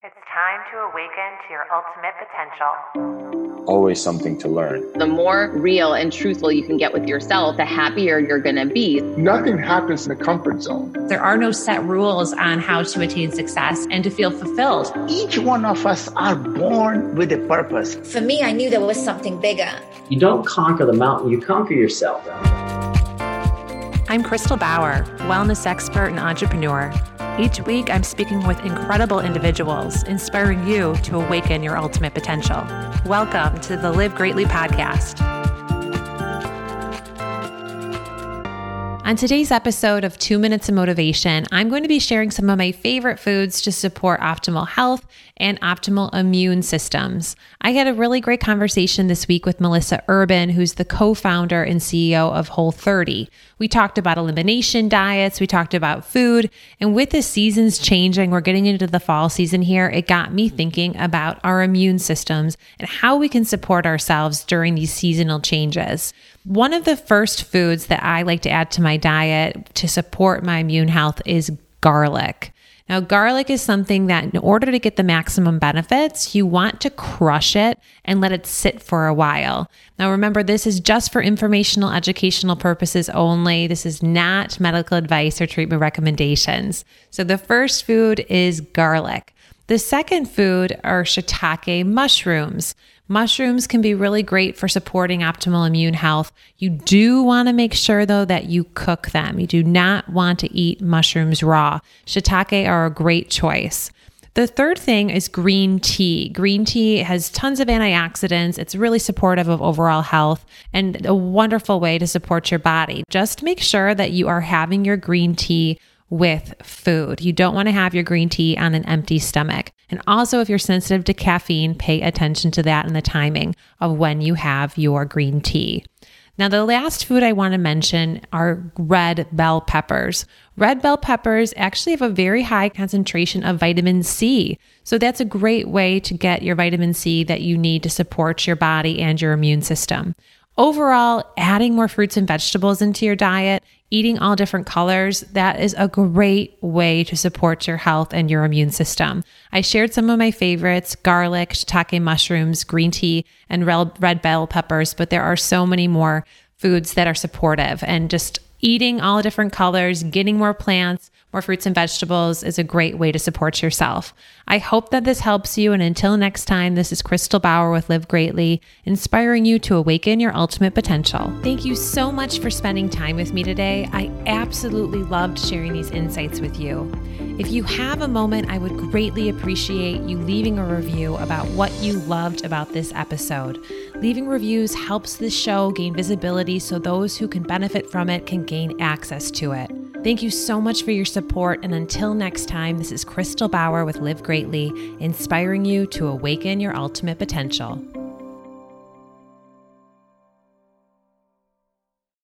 It's time to awaken to your ultimate potential. Always something to learn. The more real and truthful you can get with yourself, the happier you're going to be. Nothing happens in the comfort zone. There are no set rules on how to attain success and to feel fulfilled. Each one of us are born with a purpose. For me, I knew there was something bigger. You don't conquer the mountain, you conquer yourself. I'm Crystal Bauer, wellness expert and entrepreneur. Each week, I'm speaking with incredible individuals, inspiring you to awaken your ultimate potential. Welcome to the Live Greatly podcast. On today's episode of 2 Minutes of Motivation, I'm going to be sharing some of my favorite foods to support optimal health and optimal immune systems. I had a really great conversation this week with Melissa Urban, who's the co-founder and CEO of Whole30. We talked about elimination diets, we talked about food, and with the seasons changing, we're getting into the fall season here, it got me thinking about our immune systems and how we can support ourselves during these seasonal changes. One of the first foods that I like to add to my diet to support my immune health is garlic. Now, garlic is something that in order to get the maximum benefits, you want to crush it and let it sit for a while. Now, remember, this is just for informational, educational purposes only. This is not medical advice or treatment recommendations. So the first food is garlic. The second food are shiitake mushrooms. Mushrooms can be really great for supporting optimal immune health. You do want to make sure, though, that you cook them. You do not want to eat mushrooms raw. Shiitake are a great choice. The third thing is green tea. Green tea has tons of antioxidants. It's really supportive of overall health and a wonderful way to support your body. Just make sure that you are having your green tea with food. You don't want to have your green tea on an empty stomach. And also, if you're sensitive to caffeine, pay attention to that and the timing of when you have your green tea. Now, the last food I want to mention are red bell peppers. Red bell peppers actually have a very high concentration of vitamin C. So that's a great way to get your vitamin C that you need to support your body and your immune system. Overall, adding more fruits and vegetables into your diet, eating all different colors, that is a great way to support your health and your immune system. I shared some of my favorites: garlic, shiitake mushrooms, green tea, and red bell peppers, but there are so many more foods that are supportive, and just eating all different colors, getting more plants, more fruits and vegetables is a great way to support yourself. I hope that this helps you. And until next time, this is Crystal Bauer with Live Greatly, inspiring you to awaken your ultimate potential. Thank you so much for spending time with me today. I absolutely loved sharing these insights with you. If you have a moment, I would greatly appreciate you leaving a review about what you loved about this episode. Leaving reviews helps this show gain visibility so those who can benefit from it can gain access to it. Thank you so much for your support. And until next time, this is Crystal Bauer with Live Greatly, inspiring you to awaken your ultimate potential.